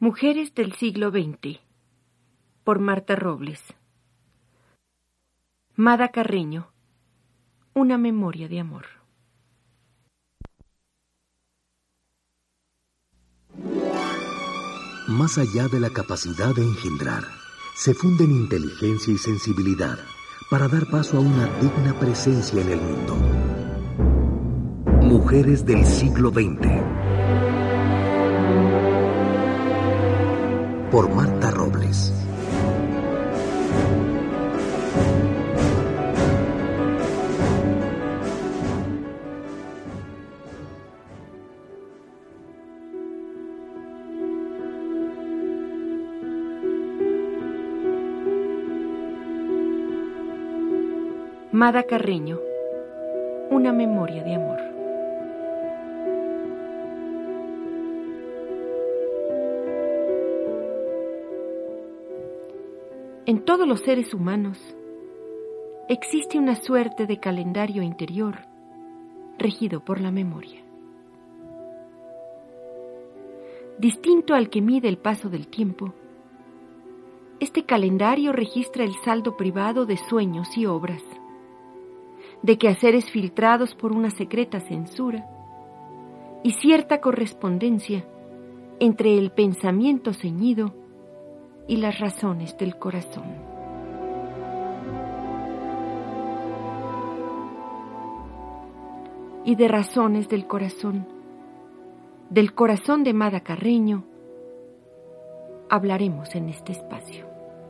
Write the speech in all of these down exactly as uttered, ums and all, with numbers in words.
Mujeres del siglo veinte, por Marta Robles. Mada Carreño, una memoria de amor. Más allá de la capacidad de engendrar, se funden inteligencia y sensibilidad para dar paso a una digna presencia en el mundo. Mujeres del siglo veinte. Por Marta Robles. Mada Carreño, una memoria de amor. En todos los seres humanos existe una suerte de calendario interior regido por la memoria. Distinto al que mide el paso del tiempo, este calendario registra el saldo privado de sueños y obras, de quehaceres filtrados por una secreta censura y cierta correspondencia entre el pensamiento ceñido y las razones del corazón. Y de razones del corazón, del corazón de Mada Carreño, hablaremos en este espacio.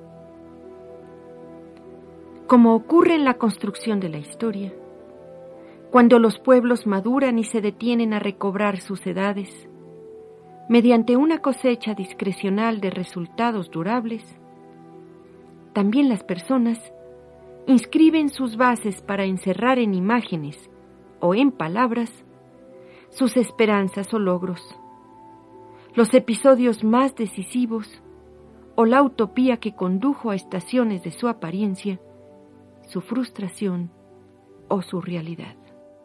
Como ocurre en la construcción de la historia, cuando los pueblos maduran y se detienen a recobrar sus edades, mediante una cosecha discrecional de resultados durables, también las personas inscriben sus bases para encerrar en imágenes o en palabras sus esperanzas o logros, los episodios más decisivos o la utopía que condujo a estaciones de su apariencia, su frustración o su realidad.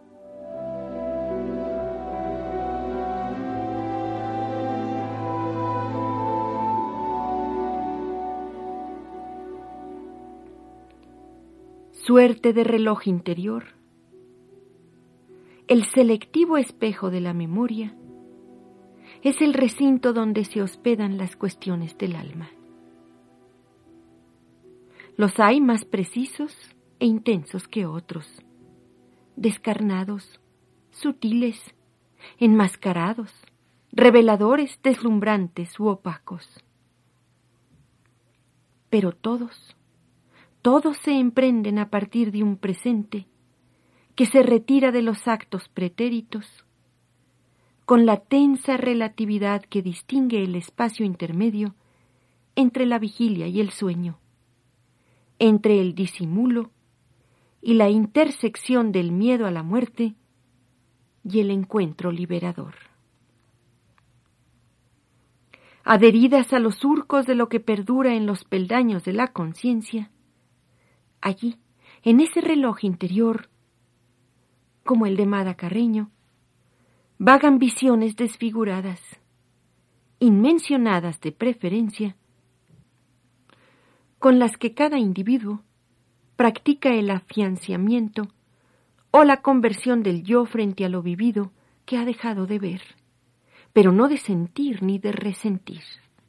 Suerte de reloj interior, el selectivo espejo de la memoria, es el recinto donde se hospedan las cuestiones del alma. Los hay más precisos e intensos que otros, descarnados, sutiles, enmascarados, reveladores, deslumbrantes u opacos. Pero todos, todos se emprenden a partir de un presente que se retira de los actos pretéritos, con la tensa relatividad que distingue el espacio intermedio entre la vigilia y el sueño, entre el disimulo y la intersección del miedo a la muerte y el encuentro liberador. Adheridas a los surcos de lo que perdura en los peldaños de la conciencia, allí, en ese reloj interior, como el de Mada Carreño, vagan visiones desfiguradas, inmencionadas de preferencia, con las que cada individuo practica el afianzamiento o la conversión del yo frente a lo vivido que ha dejado de ver, pero no de sentir ni de resentir.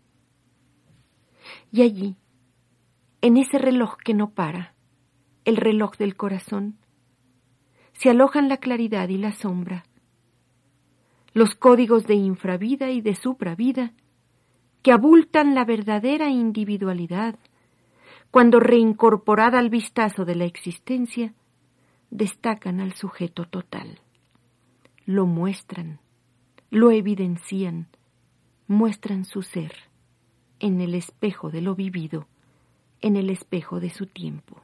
Y allí, en ese reloj que no para, el reloj del corazón, se alojan la claridad y la sombra, los códigos de infravida y de supravida que abultan la verdadera individualidad cuando, reincorporada al vistazo de la existencia, destacan al sujeto total. Lo muestran, lo evidencian, muestran su ser en el espejo de lo vivido, en el espejo de su tiempo.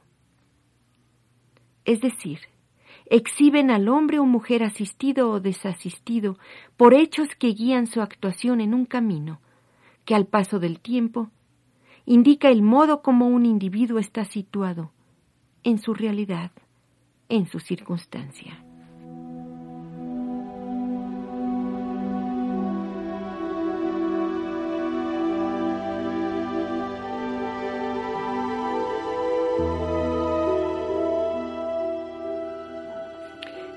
Es decir, exhiben al hombre o mujer asistido o desasistido por hechos que guían su actuación en un camino que al paso del tiempo indica el modo como un individuo está situado en su realidad, en su circunstancia.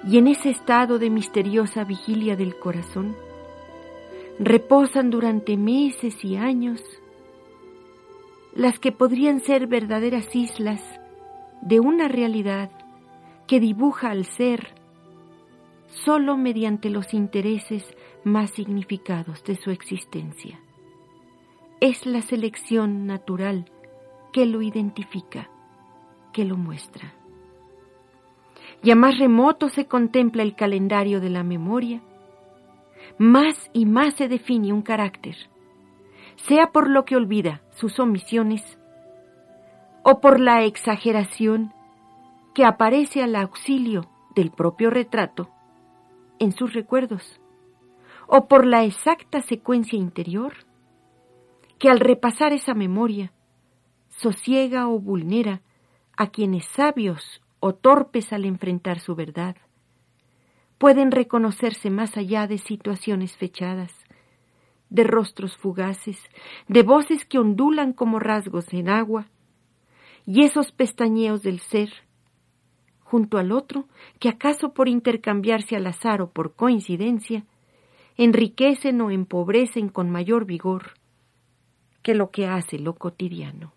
Y en ese estado de misteriosa vigilia del corazón, reposan durante meses y años las que podrían ser verdaderas islas de una realidad que dibuja al ser solo mediante los intereses más significados de su existencia. Es la selección natural que lo identifica, que lo muestra. Y a más remoto se contempla el calendario de la memoria, más y más se define un carácter, sea por lo que olvida sus omisiones o por la exageración que aparece al auxilio del propio retrato en sus recuerdos, o por la exacta secuencia interior que al repasar esa memoria sosiega o vulnera a quienes sabios o torpes al enfrentar su verdad pueden reconocerse más allá de situaciones fechadas, de rostros fugaces, de voces que ondulan como rasgos en agua, y esos pestañeos del ser, junto al otro, que acaso por intercambiarse al azar o por coincidencia, enriquecen o empobrecen con mayor vigor que lo que hace lo cotidiano.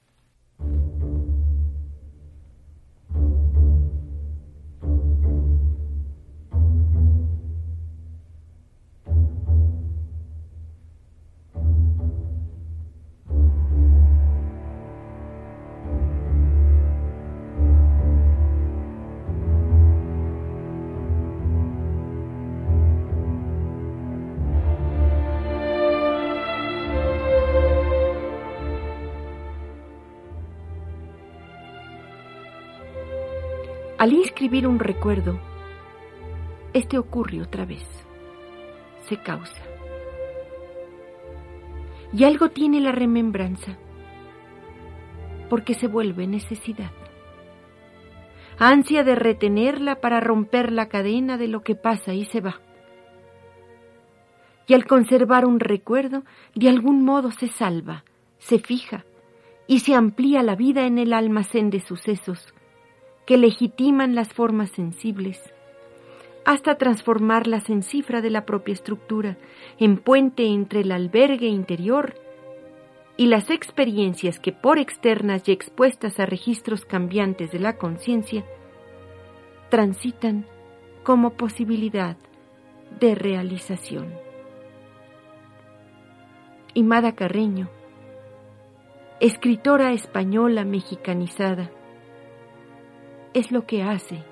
Al inscribir un recuerdo, este ocurre otra vez, se causa. Y algo tiene la remembranza, porque se vuelve necesidad. Ansia de retenerla para romper la cadena de lo que pasa y se va. Y al conservar un recuerdo, de algún modo se salva, se fija y se amplía la vida en el almacén de sucesos que legitiman las formas sensibles, hasta transformarlas en cifra de la propia estructura, en puente entre el albergue interior y las experiencias que por externas y expuestas a registros cambiantes de la conciencia, transitan como posibilidad de realización. Y Mada Carreño, escritora española mexicanizada, es lo que hace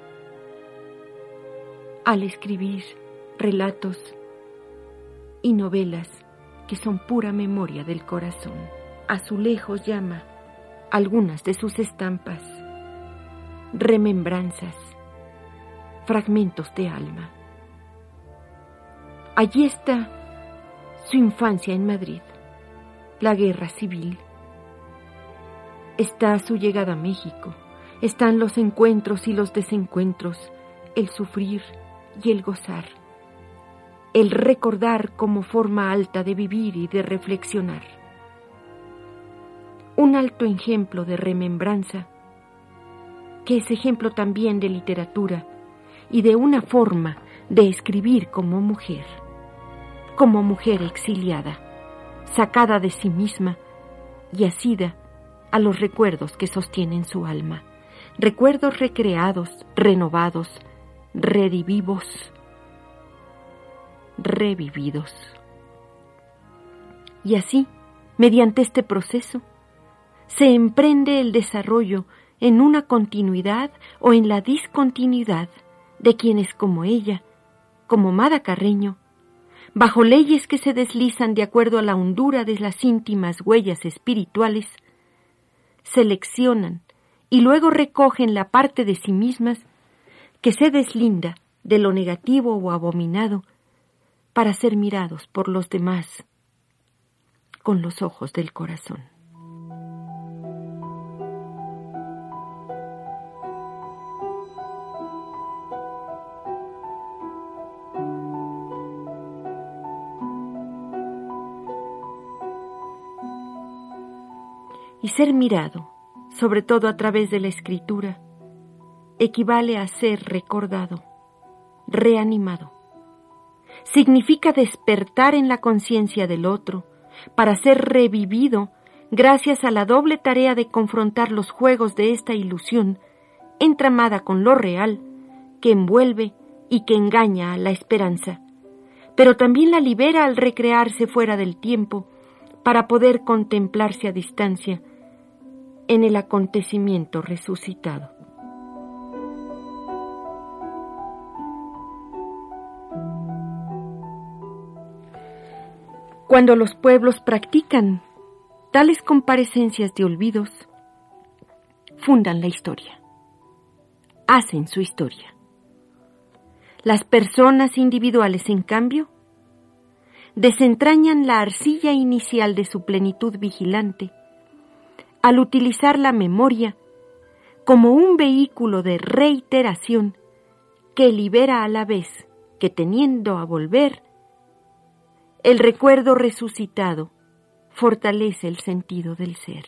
al escribir relatos y novelas que son pura memoria del corazón. Azulejos llama algunas de sus estampas remembranzas, fragmentos de alma. Allí está su infancia en Madrid, la guerra civil. Está su llegada a México. Están los encuentros y los desencuentros, el sufrir y el gozar, el recordar como forma alta de vivir y de reflexionar. Un alto ejemplo de remembranza, que es ejemplo también de literatura y de una forma de escribir como mujer, como mujer exiliada, sacada de sí misma y asida a los recuerdos que sostienen su alma. Recuerdos recreados, renovados, redivivos, revividos. Y así, mediante este proceso, se emprende el desarrollo en una continuidad o en la discontinuidad de quienes como ella, como Mada Carreño, bajo leyes que se deslizan de acuerdo a la hondura de las íntimas huellas espirituales, seleccionan y luego recogen la parte de sí mismas que se deslinda de lo negativo o abominado para ser mirados por los demás con los ojos del corazón. Y ser mirado, sobre todo a través de la escritura, equivale a ser recordado reanimado. Significa despertar en la conciencia del otro para ser revivido gracias a la doble tarea de confrontar los juegos de esta ilusión entramada con lo real que envuelve y que engaña a la esperanza, pero también la libera al recrearse fuera del tiempo para poder contemplarse a distancia en el acontecimiento resucitado. Cuando los pueblos practican tales comparecencias de olvidos, fundan la historia, hacen su historia. Las personas individuales, en cambio, desentrañan la arcilla inicial de su plenitud vigilante al utilizar la memoria como un vehículo de reiteración que libera a la vez que, teniendo a volver, el recuerdo resucitado fortalece el sentido del ser.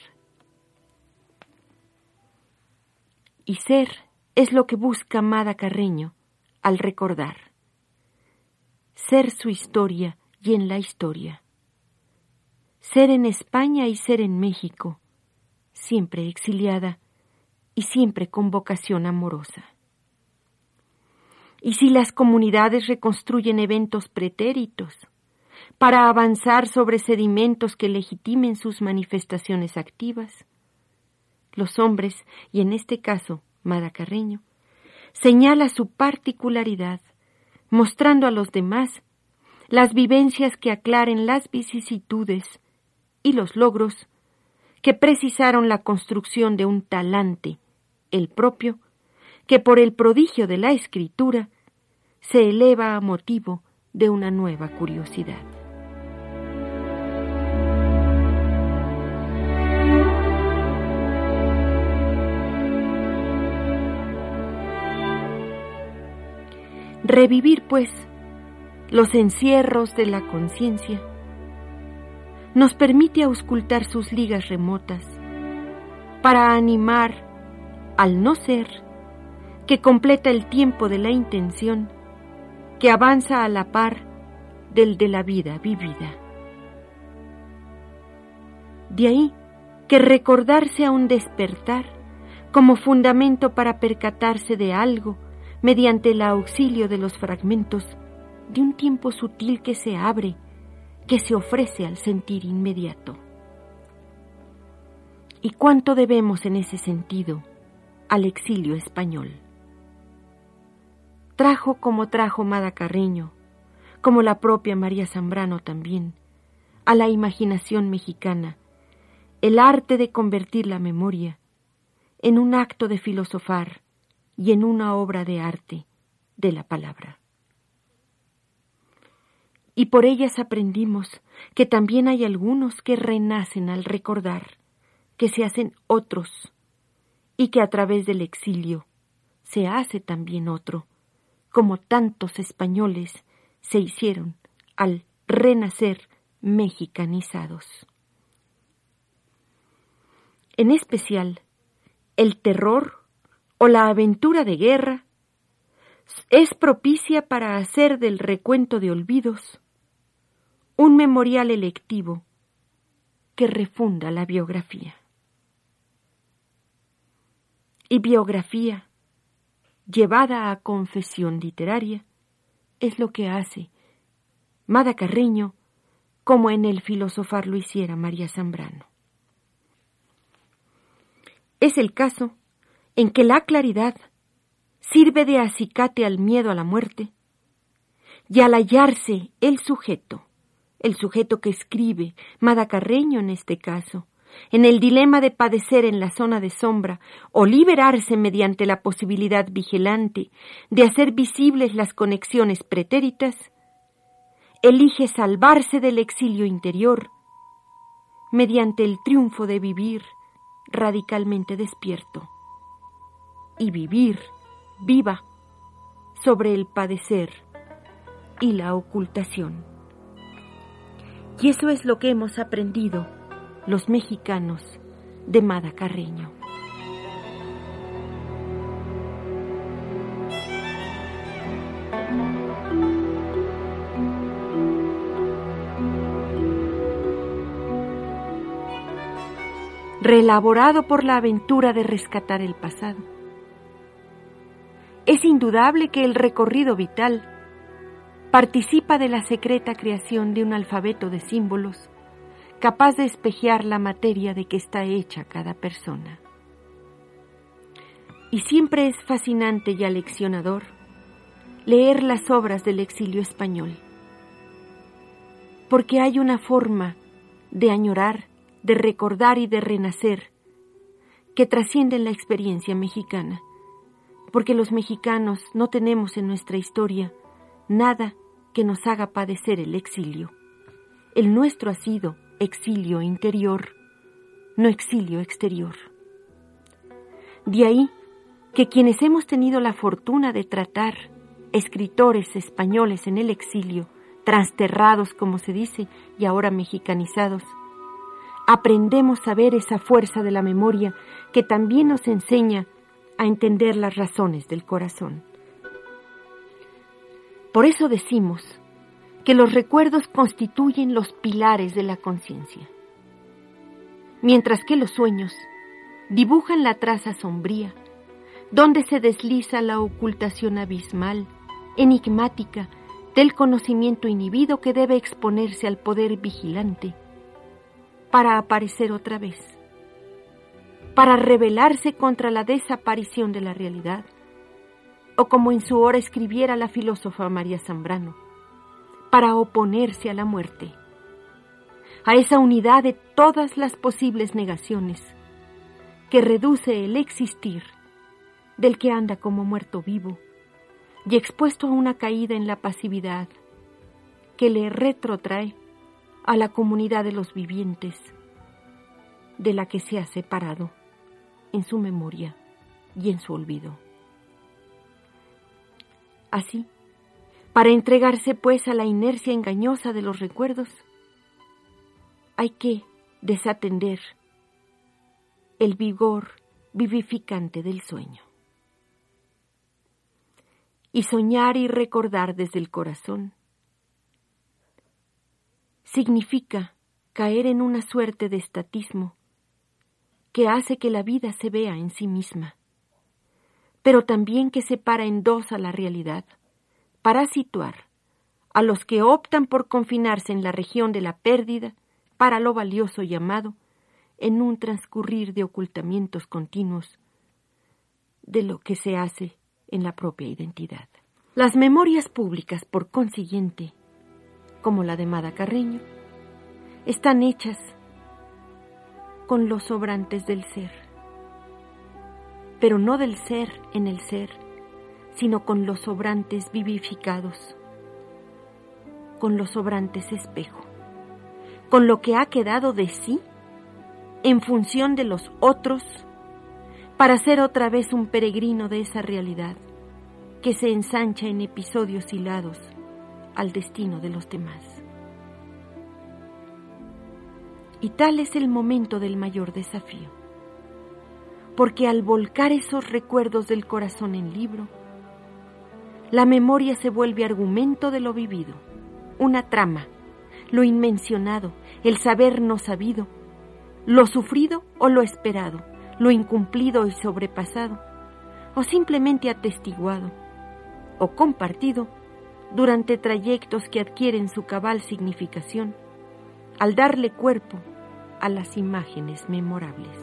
Y ser es lo que busca Amada Carreño al recordar. Ser su historia y en la historia. Ser en España y ser en México, siempre exiliada y siempre con vocación amorosa. Y si las comunidades reconstruyen eventos pretéritos, para avanzar sobre sedimentos que legitimen sus manifestaciones activas, los hombres, y en este caso Amada Carreño, señala su particularidad, mostrando a los demás las vivencias que aclaren las vicisitudes y los logros que precisaron la construcción de un talante, el propio, que por el prodigio de la escritura se eleva a motivo de una nueva curiosidad. Revivir, pues, los encierros de la conciencia nos permite auscultar sus ligas remotas para animar al no ser que completa el tiempo de la intención que avanza a la par del de la vida vivida. De ahí que recordarse a un despertar como fundamento para percatarse de algo mediante el auxilio de los fragmentos de un tiempo sutil que se abre, que se ofrece al sentir inmediato. ¿Y cuánto debemos en ese sentido al exilio español? Trajo como trajo Amada Carreño, como la propia María Zambrano también, a la imaginación mexicana, el arte de convertir la memoria en un acto de filosofar y en una obra de arte de la palabra. Y por ellas aprendimos que también hay algunos que renacen al recordar, que se hacen otros, y que a través del exilio se hace también otro, como tantos españoles se hicieron al renacer mexicanizados. En especial, el terror o la aventura de guerra es propicia para hacer del recuento de olvidos un memorial electivo que refunda la biografía. Y biografía, llevada a confesión literaria, es lo que hace Amada Carreño, como en el filosofar lo hiciera María Zambrano. Es el caso en que la claridad sirve de acicate al miedo a la muerte, y al hallarse el sujeto, el sujeto que escribe, Amada Carreño en este caso, en el dilema de padecer en la zona de sombra o liberarse mediante la posibilidad vigilante de hacer visibles las conexiones pretéritas, elige salvarse del exilio interior mediante el triunfo de vivir radicalmente despierto y vivir viva sobre el padecer y la ocultación. Y eso es lo que hemos aprendido los mexicanos de Amada Carreño. reelaborado por la aventura de rescatar el pasado. Es indudable que el recorrido vital participa de la secreta creación de un alfabeto de símbolos capaz de espejear la materia de que está hecha cada persona. Y siempre es fascinante y aleccionador leer las obras del exilio español, porque hay una forma de añorar, de recordar y de renacer que trasciende la experiencia mexicana, porque los mexicanos no tenemos en nuestra historia nada que nos haga padecer el exilio. El nuestro ha sido exilio interior, no exilio exterior. De ahí que quienes hemos tenido la fortuna de tratar escritores españoles en el exilio, transterrados como se dice, y ahora mexicanizados, aprendemos a ver esa fuerza de la memoria que también nos enseña a entender las razones del corazón. Por eso decimos que los recuerdos constituyen los pilares de la conciencia, mientras que los sueños dibujan la traza sombría, donde se desliza la ocultación abismal, enigmática, del conocimiento inhibido que debe exponerse al poder vigilante para aparecer otra vez, para rebelarse contra la desaparición de la realidad, o como en su hora escribiera la filósofa María Zambrano, para oponerse a la muerte, a esa unidad de todas las posibles negaciones que reduce el existir del que anda como muerto vivo y expuesto a una caída en la pasividad que le retrotrae a la comunidad de los vivientes de la que se ha separado en su memoria y en su olvido. Así, para entregarse pues a la inercia engañosa de los recuerdos, hay que desatender el vigor vivificante del sueño. Y soñar y recordar desde el corazón significa caer en una suerte de estatismo que hace que la vida se vea en sí misma, pero también que separa en dos a la realidad, para situar a los que optan por confinarse en la región de la pérdida para lo valioso llamado en un transcurrir de ocultamientos continuos de lo que se hace en la propia identidad. Las memorias públicas, por consiguiente, como la de Mada Carreño, están hechas con los sobrantes del ser, pero no del ser en el ser, sino con los sobrantes vivificados, con los sobrantes espejo, con lo que ha quedado de sí en función de los otros, para ser otra vez un peregrino de esa realidad que se ensancha en episodios hilados al destino de los demás. Y tal es el momento del mayor desafío, porque al volcar esos recuerdos del corazón en libro, la memoria se vuelve argumento de lo vivido, una trama, lo inmencionado, el saber no sabido, lo sufrido o lo esperado, lo incumplido y sobrepasado, o simplemente atestiguado o compartido durante trayectos que adquieren su cabal significación al darle cuerpo a las imágenes memorables.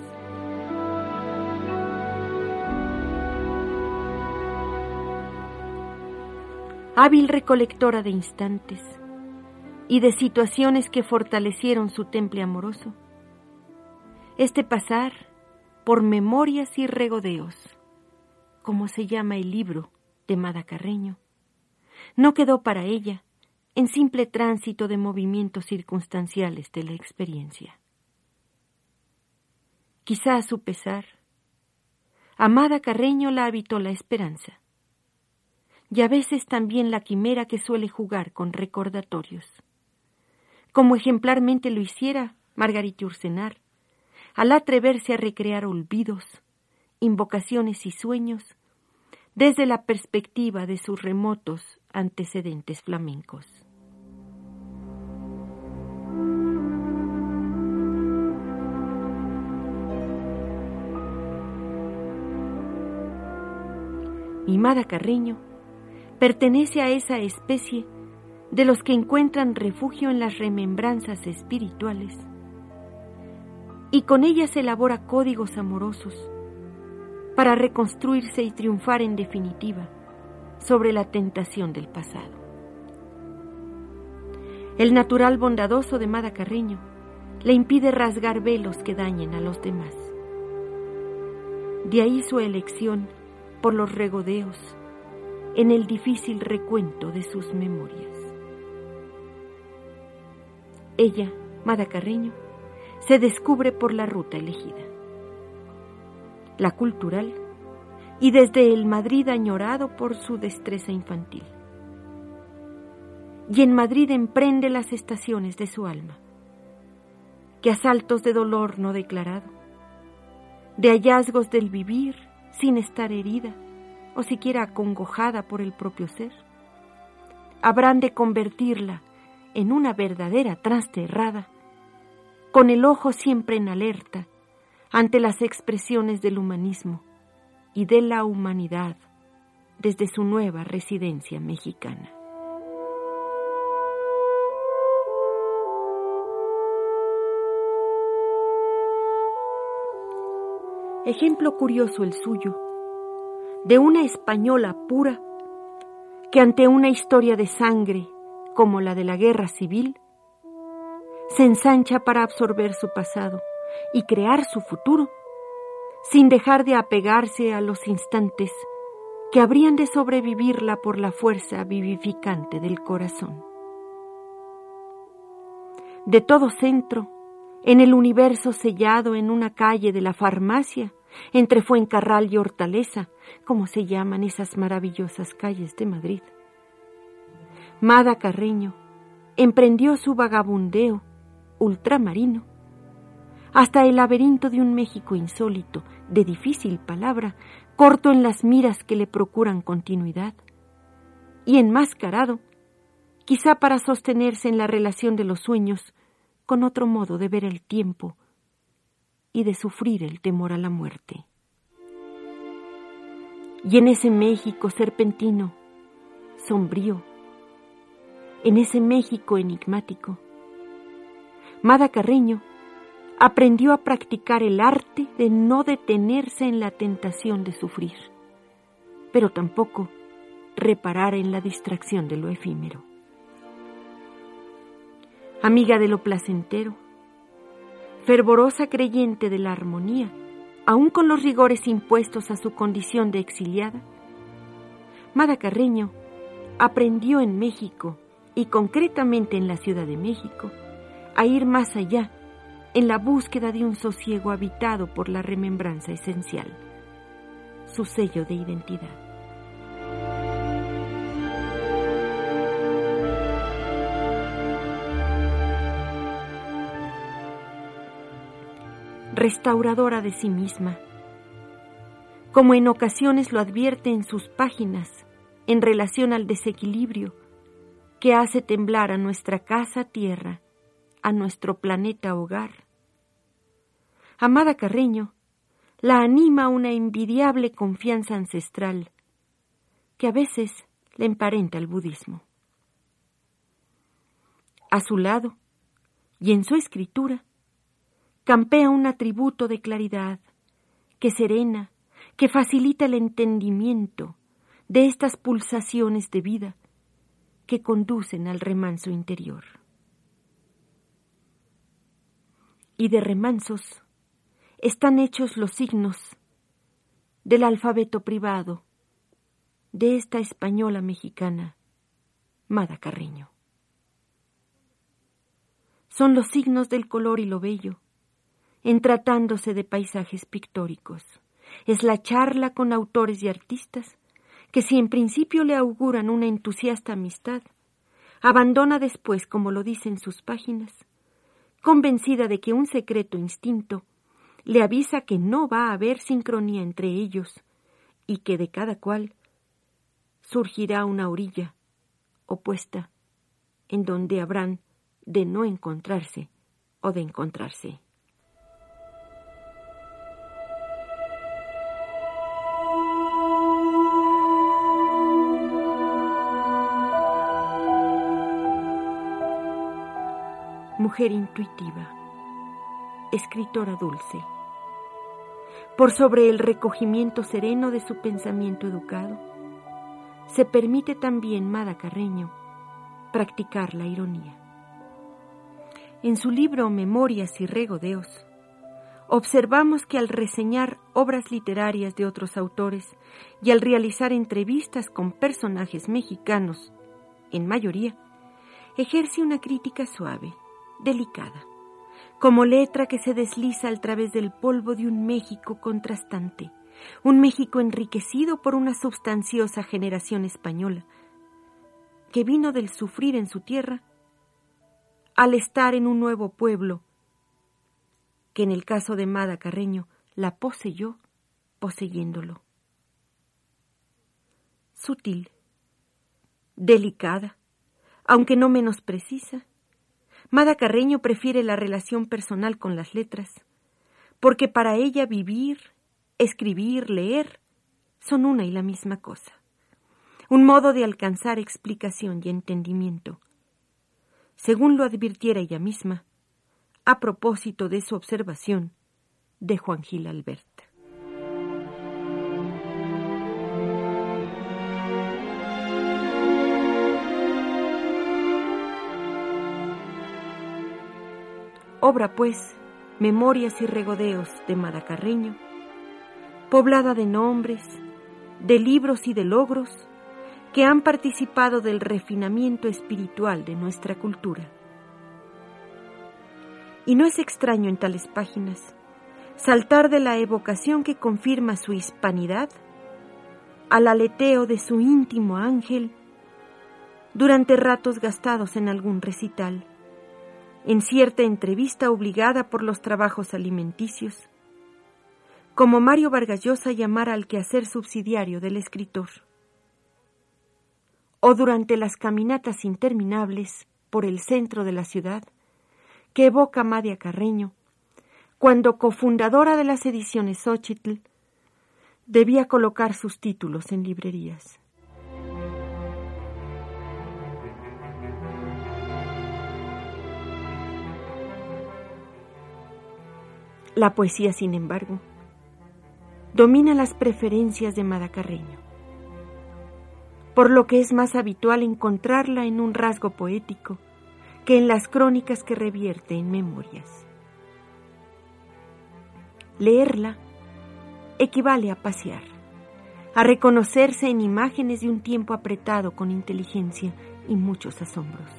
Hábil recolectora de instantes y de situaciones que fortalecieron su temple amoroso, este pasar por memorias y regodeos, como se llama el libro de Mada Carreño, no quedó para ella en simple tránsito de movimientos circunstanciales de la experiencia. Quizá a su pesar, a Mada Carreño la habitó la esperanza, y a veces también la quimera que suele jugar con recordatorios, como ejemplarmente lo hiciera Margarita Ursenar, al atreverse a recrear olvidos, invocaciones y sueños desde la perspectiva de sus remotos antecedentes flamencos. Y Mada Carreño pertenece a esa especie de los que encuentran refugio en las remembranzas espirituales y con ellas elabora códigos amorosos para reconstruirse y triunfar en definitiva sobre la tentación del pasado. El natural bondadoso de Mada Carreño le impide rasgar velos que dañen a los demás. De ahí su elección por los regodeos en el difícil recuento de sus memorias. Ella, Mada Carreño, se descubre por la ruta elegida, la cultural, y desde el Madrid añorado por su destreza infantil. Y en Madrid emprende las estaciones de su alma, que a saltos de dolor no declarado, de hallazgos del vivir sin estar herida o siquiera acongojada por el propio ser, habrán de convertirla en una verdadera trasterrada, con el ojo siempre en alerta ante las expresiones del humanismo y de la humanidad desde su nueva residencia mexicana. Ejemplo curioso el suyo, de una española pura que ante una historia de sangre como la de la guerra civil, se ensancha para absorber su pasado y crear su futuro, sin dejar de apegarse a los instantes que habrían de sobrevivirla por la fuerza vivificante del corazón. De todo centro, en el universo sellado en una calle de la farmacia, entre Fuencarral y Hortaleza, como se llaman esas maravillosas calles de Madrid, Mada Carreño emprendió su vagabundeo ultramarino hasta el laberinto de un México insólito, de difícil palabra, corto en las miras que le procuran continuidad, y enmascarado, quizá para sostenerse en la relación de los sueños con otro modo de ver el tiempo y de sufrir el temor a la muerte. Y en ese México serpentino, sombrío, en ese México enigmático, Mada Carreño aprendió a practicar el arte de no detenerse en la tentación de sufrir, pero tampoco reparar en la distracción de lo efímero. Amiga de lo placentero, fervorosa creyente de la armonía, aun con los rigores impuestos a su condición de exiliada, Mada Carreño aprendió en México, y concretamente en la Ciudad de México, a ir más allá en la búsqueda de un sosiego habitado por la remembranza esencial, su sello de identidad. Restauradora de sí misma, como en ocasiones lo advierte en sus páginas en relación al desequilibrio que hace temblar a nuestra casa tierra, a nuestro planeta hogar. A Mada Carreño la anima una envidiable confianza ancestral que a veces le emparenta al budismo. A su lado, y en su escritura, campea un atributo de claridad que serena, que facilita el entendimiento de estas pulsaciones de vida que conducen al remanso interior. Y de remansos están hechos los signos del alfabeto privado de esta española mexicana, Mada Carreño. Son los signos del color y lo bello, en tratándose de paisajes pictóricos. Es la charla con autores y artistas que, si en principio le auguran una entusiasta amistad, abandona después, como lo dice en sus páginas, convencida de que un secreto instinto le avisa que no va a haber sincronía entre ellos y que de cada cual surgirá una orilla opuesta en donde habrán de no encontrarse o de encontrarse. mujer intuitiva, escritora dulce. Por sobre el recogimiento sereno de su pensamiento educado, se permite también Mada Carreño practicar la ironía. En su libro Memorias y Regodeos, observamos que al reseñar obras literarias de otros autores y al realizar entrevistas con personajes mexicanos, en mayoría, ejerce una crítica suave, delicada, como letra que se desliza al través del polvo de un México contrastante, un México enriquecido por una substanciosa generación española, que vino del sufrir en su tierra al estar en un nuevo pueblo, que en el caso de Mada Carreño la poseyó poseyéndolo. Sutil, delicada, aunque no menos precisa, Mada Carreño prefiere la relación personal con las letras, porque para ella vivir, escribir, leer, son una y la misma cosa, un modo de alcanzar explicación y entendimiento, según lo advirtiera ella misma, a propósito de su observación de Juan Gil Albert. Obra, pues, Memorias y Regodeos de Mada Carreño, poblada de nombres, de libros y de logros que han participado del refinamiento espiritual de nuestra cultura. Y no es extraño en tales páginas saltar de la evocación que confirma su hispanidad al aleteo de su íntimo ángel durante ratos gastados en algún recital, en cierta entrevista obligada por los trabajos alimenticios, como Mario Vargas Llosa llamara al quehacer subsidiario del escritor, o durante las caminatas interminables por el centro de la ciudad que evoca Mada Carreño, cuando, cofundadora de las ediciones Xóchitl, debía colocar sus títulos en librerías. La poesía, sin embargo, domina las preferencias de Mada Carreño, por lo que es más habitual encontrarla en un rasgo poético que en las crónicas que revierte en Memorias. Leerla equivale a pasear, a reconocerse en imágenes de un tiempo apretado con inteligencia y muchos asombros.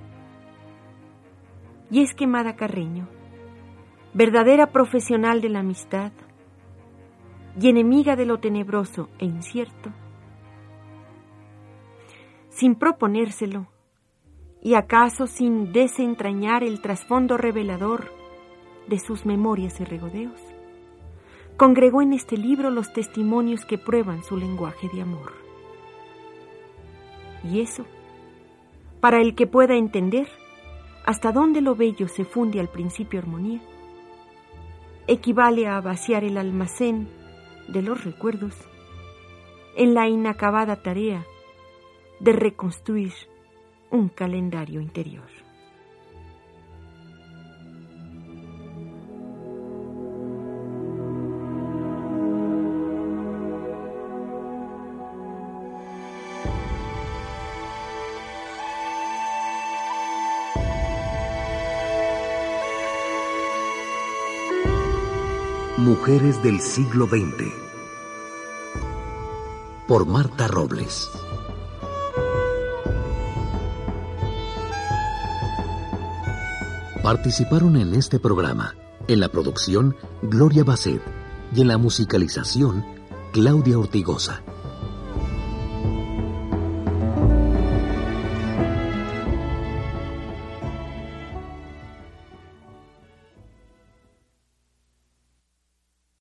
Y es que Mada Carreño, verdadera profesional de la amistad y enemiga de lo tenebroso e incierto, sin proponérselo, y acaso sin desentrañar el trasfondo revelador de sus Memorias y Regodeos, congregó en este libro los testimonios que prueban su lenguaje de amor. Y eso, para el que pueda entender hasta dónde lo bello se funde al principio armonía, equivale a vaciar el almacén de los recuerdos en la inacabada tarea de reconstruir un calendario interior. Mujeres del siglo veinte, por Marta Robles. Participaron en este programa, en la producción Gloria Basset y en la musicalización Claudia Ortigosa.